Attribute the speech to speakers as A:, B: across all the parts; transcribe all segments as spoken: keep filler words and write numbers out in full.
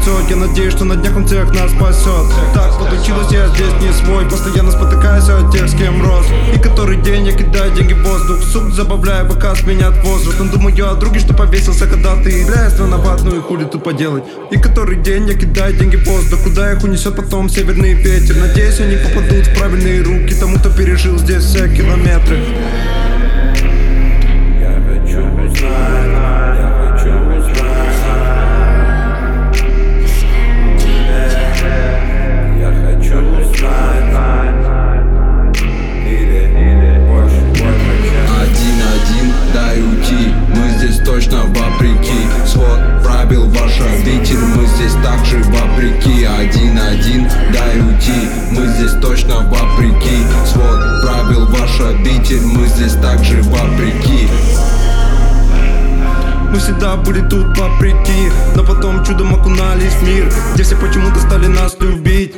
A: цветет. Я надеюсь, что на днях он всех нас спасет. Так получилось, я здесь не свой. Постоянно спотыкаюсь от тех, с кем рос. И который день я кидаю деньги в воздух. Суп забавляю, пока сменят возраст. Но думаю о друге, что повесился, когда ты являешься виноват, ну и хули тут поделать. И который день я кидаю деньги в воздух. Куда их унесет потом северный ветер. Надеюсь, они попадут в правильные руки тому, кто пережил здесь все километры.
B: Я хочу узнать, я хочу узнать, я хочу узнать, или, или больше, больше.
C: Один-один, дай уйти, мы здесь точно вопреки. Свод правил ваш обитель, мы здесь также вопреки. Один-один, дай уйти, мы здесь точно вопреки. Свод правил ваш обитель, мы здесь также вопреки.
A: Мы всегда были тут вопреки, но потом чудом окунались в мир, где все почему-то стали нас любить.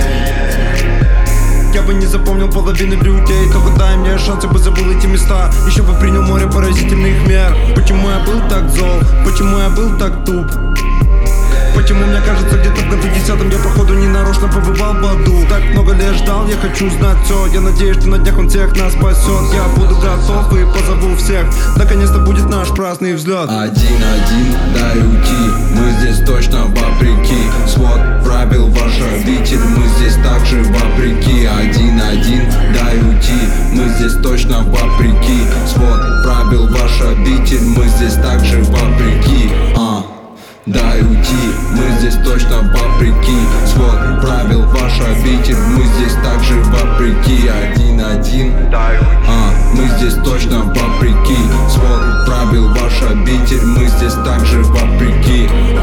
A: Я бы не запомнил половины людей, только дай мне шанс, я бы забыл эти места. Еще бы принял море поразительных мер. Почему я был так зол? Почему я был так туп? Почему мне кажется, где-то в году десятом я походу не нарочно побывал в аду. Так много лет ждал, я хочу знать все. Я надеюсь, что на днях он всех нас спасет. Я буду готов и позову всех. Наконец-то будет наш праздный взлет.
C: Один-один, дай уйти, мы здесь точно вопреки. Свод правил ваш обитель, мы здесь также вопреки. Один-один, дай уйти, мы здесь точно вопреки. Свод правил ваш обитель, мы здесь также вопреки. А. Дай уйти, мы здесь точно вопреки. Свод правил ваш обитель, мы здесь также вопреки. Один-один, а, мы здесь точно вопреки. Свод правил ваш обитель, мы здесь также вопреки.